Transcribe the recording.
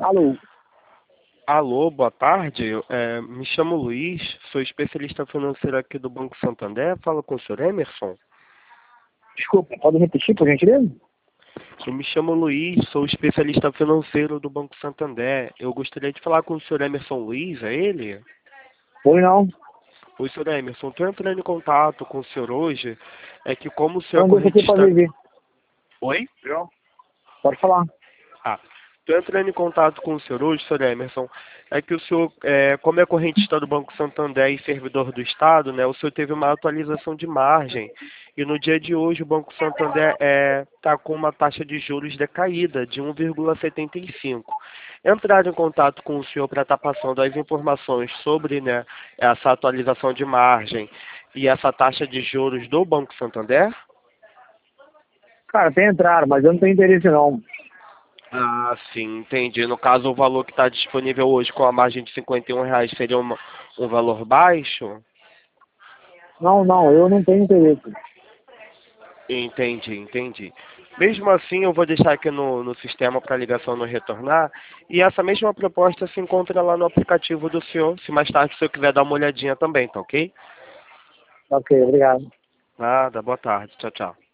Alô? Alô, boa tarde. Me chamo Luiz, sou especialista financeiro aqui do Banco Santander. Falo com o senhor Emerson. Desculpa, pode repetir, por gentileza? Eu me chamo Luiz, sou especialista financeiro do Banco Santander. Eu gostaria de falar com o senhor Emerson Luiz, é ele? Oi, não. Oi, senhor Emerson, estou entrando em contato com o senhor hoje. É que como o senhor é Então deixa aqui pra correntista... ver. Oi? Pode falar. Estou entrando em contato com o senhor hoje, senhor Emerson. É que o senhor, como é correntista do Banco Santander e servidor do Estado, né, o senhor teve uma atualização de margem. E no dia de hoje o Banco Santander está com uma taxa de juros decaída de 1,75. Entrar em contato com o senhor para estar passando as informações sobre, né, essa atualização de margem e essa taxa de juros do Banco Santander? Cara, tem entrado, mas eu não tenho interesse não. Ah, sim, entendi. No caso, o valor que está disponível hoje com a margem de R$ 51 seria um valor baixo? Não, eu não tenho interesse. Entendi. Mesmo assim, eu vou deixar aqui no sistema para a ligação não retornar. E essa mesma proposta se encontra lá no aplicativo do senhor. Se mais tarde o senhor quiser dar uma olhadinha também, tá ok? Ok, obrigado. Nada, boa tarde. Tchau, tchau.